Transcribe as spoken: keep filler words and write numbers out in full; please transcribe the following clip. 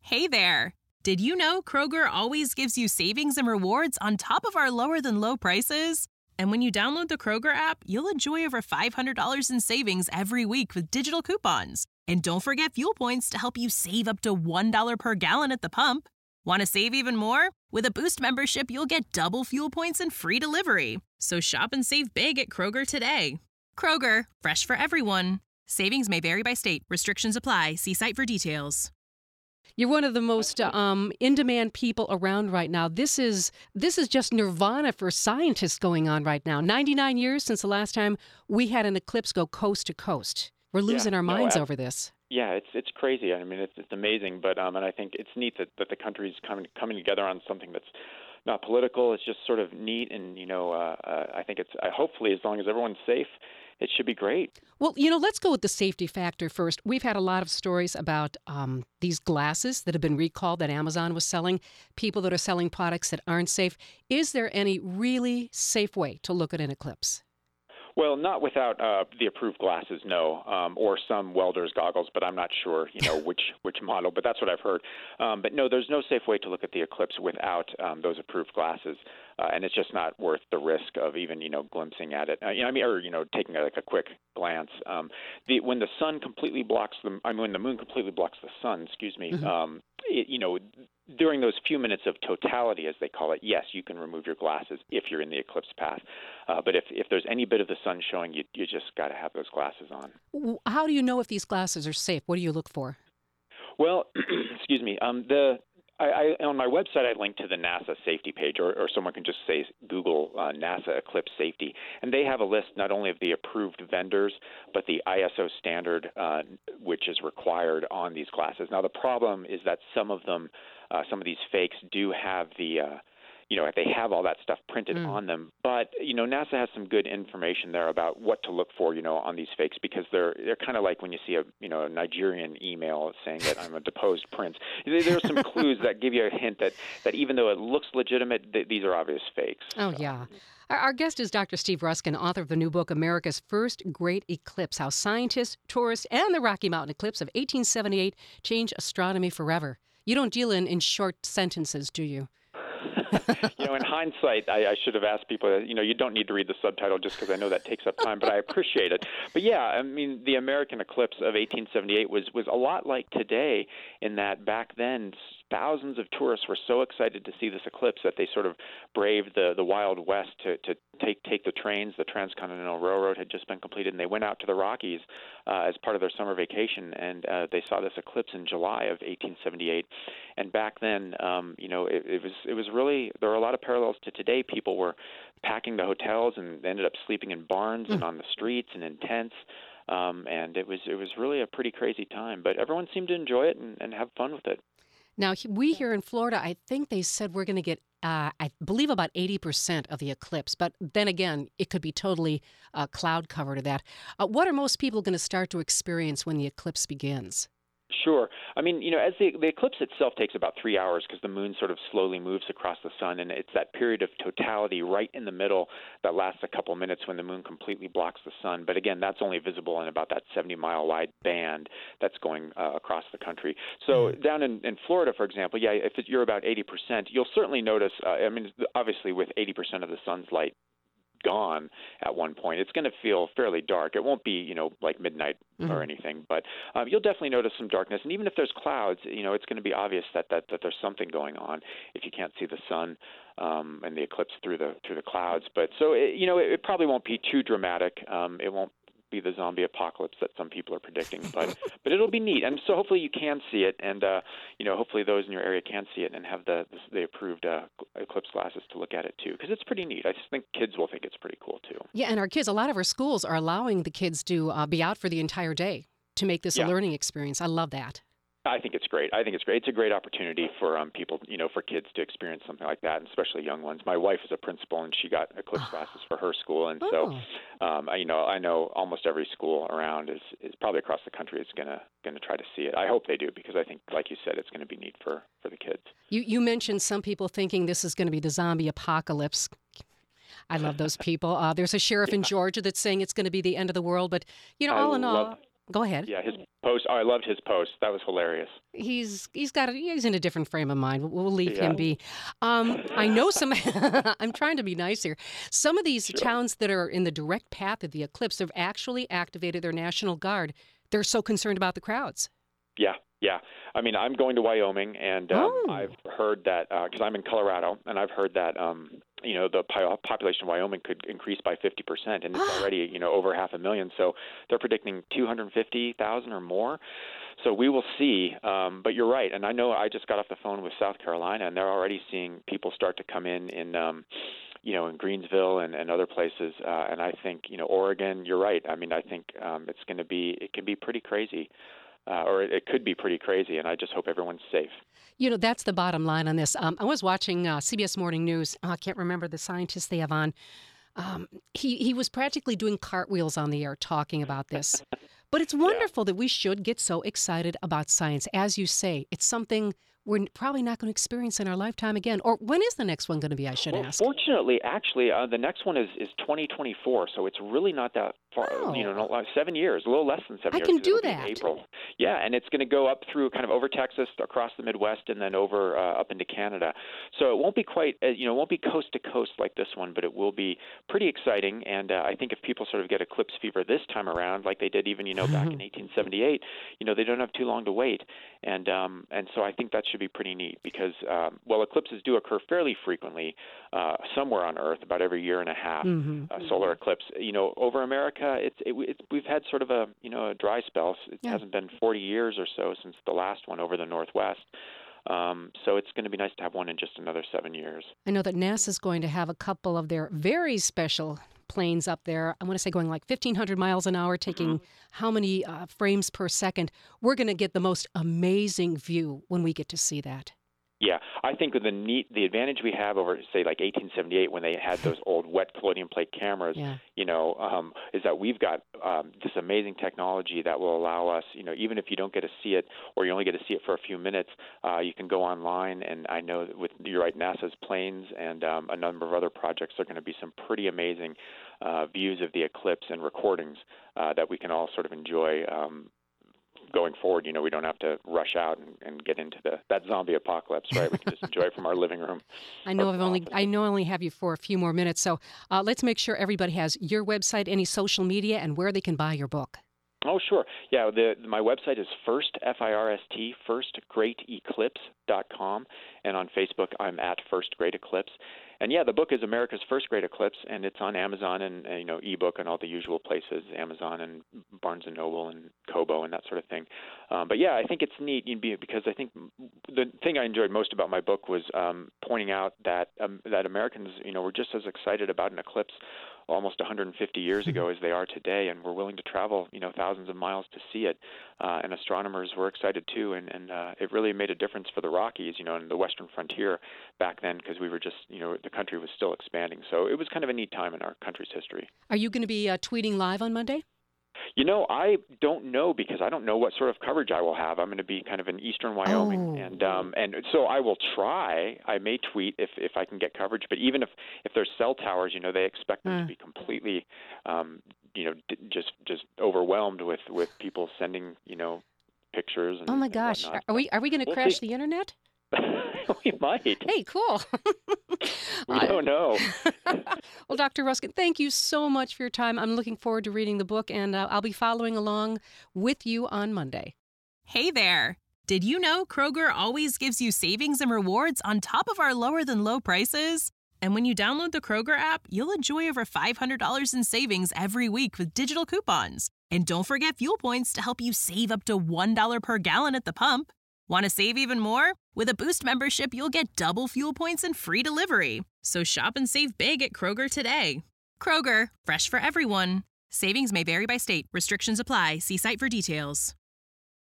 Hey there! Did you know Kroger always gives you savings and rewards on top of our lower-than-low prices? And when you download the Kroger app, you'll enjoy over five hundred dollars in savings every week with digital coupons. And don't forget fuel points to help you save up to one dollar per gallon at the pump. Want to save even more? With a Boost membership, you'll get double fuel points and free delivery. So shop and save big at Kroger today. Kroger, fresh for everyone. Savings may vary by state. Restrictions apply. See site for details. You're one of the most um, in-demand people around right now. This is this is just nirvana for scientists going on right now. ninety-nine years since the last time we had an eclipse go coast to coast. We're losing yeah, our minds no, I, over this. Yeah, it's it's crazy. I mean, it's it's amazing, but um, and I think it's neat that, that the country's coming coming together on something that's not political. It's just sort of neat, and you know, uh, uh, I think it's uh, hopefully as long as everyone's safe, it should be great. Well, you know, let's go with the safety factor first. We've had a lot of stories about um, these glasses that have been recalled that Amazon was selling, people that are selling products that aren't safe. Is there any really safe way to look at an eclipse? Well, not without uh, the approved glasses, no, um, or some welder's goggles, but I'm not sure, you know, which which model. But that's what I've heard. Um, but no, there's no safe way to look at the eclipse without um, those approved glasses, uh, and it's just not worth the risk of even, you know, glimpsing at it. Uh, you know, I mean, or you know, taking a, like a quick glance. Um, the when the sun completely blocks the, I mean, when the moon completely blocks the sun, excuse me. Mm-hmm. Um, it, you know. During those few minutes of totality, as they call it, yes, you can remove your glasses if you're in the eclipse path. Uh, but if, if there's any bit of the sun showing, you you just got to have those glasses on. How do you know if these glasses are safe? What do you look for? Well, excuse me. Um, the I, I, on my website, I link to the NASA safety page, or, or someone can just say Google uh, NASA Eclipse Safety, and they have a list not only of the approved vendors, but the I S O standard, uh, which is required on these glasses. Now, the problem is that some of them, uh, some of these fakes do have the uh, you know, they have all that stuff printed mm. on them. But, you know, NASA has some good information there about what to look for, you know, on these fakes, because they're they're kind of like when you see a, you know, a Nigerian email saying that I'm a deposed prince. There are some clues that give you a hint that, that even though it looks legitimate, th- these are obvious fakes. Oh, so. yeah. Our, our guest is Doctor Steve Ruskin, author of the new book, America's First Great Eclipse, How Scientists, Tourists, and the Rocky Mountain Eclipse of eighteen seventy-eight Changed Astronomy Forever. You don't deal in, in short sentences, do you? You know, in hindsight, I, I should have asked people, you know, you don't need to read the subtitle just because I know that takes up time, but I appreciate it. But yeah, I mean, the American eclipse of eighteen seventy-eight was, was a lot like today in that back then thousands of tourists were so excited to see this eclipse that they sort of braved the, the Wild West to, to take take the trains. The Transcontinental Railroad had just been completed, and they went out to the Rockies uh, as part of their summer vacation, and uh, they saw this eclipse in July of eighteen seventy-eight. And back then, um, you know, it, it was it was really, there were a lot of parallels to today. People were packing the hotels and ended up sleeping in barns mm. and on the streets and in tents. Um, and it was it was really a pretty crazy time, but everyone seemed to enjoy it and, and have fun with it. Now, we here in Florida, I think they said we're going to get, uh, I believe, about eighty percent of the eclipse. But then again, it could be totally uh, cloud cover to that. Uh, what are most people going to start to experience when the eclipse begins? Sure. I mean, you know, as the, the eclipse itself takes about three hours because the moon sort of slowly moves across the sun, and it's that period of totality right in the middle that lasts a couple minutes when the moon completely blocks the sun. But again, that's only visible in about that seventy-mile wide band that's going uh, across the country. So mm-hmm. down in, in Florida, for example, yeah, if you're about eighty percent, you'll certainly notice, uh, I mean, obviously with eighty percent of the sun's light gone at one point, it's going to feel fairly dark. It won't be, you know, like midnight mm-hmm. or anything, but um, you'll definitely notice some darkness. And even if there's clouds, you know, it's going to be obvious that, that, that there's something going on if you can't see the sun um, and the eclipse through the through the clouds. But so, it, you know, it, it probably won't be too dramatic. Um, it won't be the zombie apocalypse that some people are predicting, but but it'll be neat. And so hopefully you can see it, and uh, you know, hopefully those in your area can see it and have the the approved uh, eclipse glasses to look at it too, because it's pretty neat. I just think kids will think it's pretty cool too. Yeah, and our kids, a lot of our schools are allowing the kids to uh, be out for the entire day to make this yeah. a learning experience. I love that. I think it's great. I think it's great. It's a great opportunity for um, people, you know, for kids to experience something like that, and especially young ones. My wife is a principal, and she got eclipse glasses for her school, and so, oh. um, I, you know, I know almost every school around is, is probably across the country is gonna gonna try to see it. I hope they do, because I think, like you said, it's going to be neat for, for the kids. You you mentioned some people thinking this is going to be the zombie apocalypse. I love those people. Uh, there's a sheriff yeah. in Georgia that's saying it's going to be the end of the world, but you know, all I in all. love- Go ahead. Yeah, his post. Oh, I loved his post. That was hilarious. He's he's got a, he's in a different frame of mind. We'll, we'll leave Yeah. him be. Um, I know some. I'm trying to be nice here. Some of these Sure. towns that are in the direct path of the eclipse have actually activated their National Guard. They're so concerned about the crowds. Yeah, yeah. I mean, I'm going to Wyoming, and um, Oh. I've heard that because I'm in Colorado, and I've heard that um, you know the po- population of Wyoming could increase by fifty percent, and it's already you know over half a million. So they're predicting two hundred fifty thousand or more. So we will see. Um, but you're right, and I know I just got off the phone with South Carolina, and they're already seeing people start to come in in. Um, you know, in Greensville and, and other places, uh, and I think, you know, Oregon, you're right. I mean, I think um, it's going to be, it can be pretty crazy. Uh, or it could be pretty crazy, and I just hope everyone's safe. You know, that's the bottom line on this. Um, I was watching uh, C B S Morning News. Oh, I can't remember the scientist they have on. Um, he, he was practically doing cartwheels on the air talking about this. But it's wonderful yeah. that we should get so excited about science. As you say, it's something we're probably not going to experience in our lifetime again. Or when is the next one going to be, I should well, ask? Fortunately, actually, uh, the next one is, is twenty twenty-four, so it's really not that far, oh. you know, not like seven years, a little less than seven I years. can do it'll be that. in April. Yeah, and it's going to go up through kind of over Texas, across the Midwest, and then over uh, up into Canada. So it won't be quite, uh, you know, it won't be coast to coast like this one, but it will be pretty exciting. And uh, I think if people sort of get eclipse fever this time around, like they did even, you know, back in eighteen seventy-eight, you know, they don't have too long to wait. And um, and so I think that should be pretty neat because, um, well, eclipses do occur fairly frequently uh, somewhere on Earth, about every year and a half, mm-hmm. uh, solar eclipse. You know, over America, it's it, it's we've had sort of a, you know, a dry spell. It yeah. hasn't been forty years or so since the last one over the Northwest. Um, so it's going to be nice to have one in just another seven years. I know that NASA's going to have a couple of their very special planes up there. I want to say going like fifteen hundred miles an hour, taking mm-hmm. how many uh, frames per second. We're going to get the most amazing view when we get to see that. Yeah, I think the neat, the advantage we have over, say, like eighteen seventy-eight when they had those old wet collodion plate cameras, yeah. you know, um, is that we've got um, this amazing technology that will allow us, you know, even if you don't get to see it or you only get to see it for a few minutes, uh, you can go online. And I know that with, you're right, NASA's planes and um, a number of other projects, there are going to be some pretty amazing uh, views of the eclipse and recordings uh, that we can all sort of enjoy. Um, Going forward, you know, we don't have to rush out and, and get into the that zombie apocalypse, right? We can just enjoy it from our living room. I know I've only I know I only have you for a few more minutes, so uh, let's make sure everybody has your website, any social media, and where they can buy your book. Oh, sure. Yeah, the, my website is first, F I R S T, first great eclipse dot com, and on Facebook I'm at First Great Eclipse. And yeah, the book is America's First Great Eclipse, and it's on Amazon and, uh, you know, ebook and all the usual places, Amazon and Barnes and Noble and Kobo and that sort of thing. Um, but yeah, I think it's neat because I think the thing I enjoyed most about my book was um, pointing out that um, that Americans, you know, were just as excited about an eclipse almost one hundred fifty years ago as they are today, and we're willing to travel, you know, thousands of miles to see it. Uh, and astronomers were excited too, and, and uh, it really made a difference for the Rockies, you know, and the Western frontier back then because we were just, you know, the country was still expanding. So it was kind of a neat time in our country's history. Are you going to be uh, tweeting live on Monday? You know, I don't know because I don't know what sort of coverage I will have. I'm going to be kind of in eastern Wyoming, oh. and um, and so I will try. I may tweet if, if I can get coverage, but even if, if there's cell towers, you know, they expect them uh. to be completely, um, you know, d- just just overwhelmed with, with people sending, you know, pictures. And, oh my gosh, and are we are we going to we'll crash see. the internet? We might. Hey, cool. We don't know. Well, Doctor Ruskin, thank you so much for your time. I'm looking forward to reading the book, and uh, I'll be following along with you on Monday. Hey there. Did you know Kroger always gives you savings and rewards on top of our lower than low prices? And when you download the Kroger app, you'll enjoy over five hundred dollars in savings every week with digital coupons. And don't forget fuel points to help you save up to one dollar per gallon at the pump. Want to save even more? With a Boost membership, you'll get double fuel points and free delivery. So shop and save big at Kroger today. Kroger, fresh for everyone. Savings may vary by state. Restrictions apply. See site for details.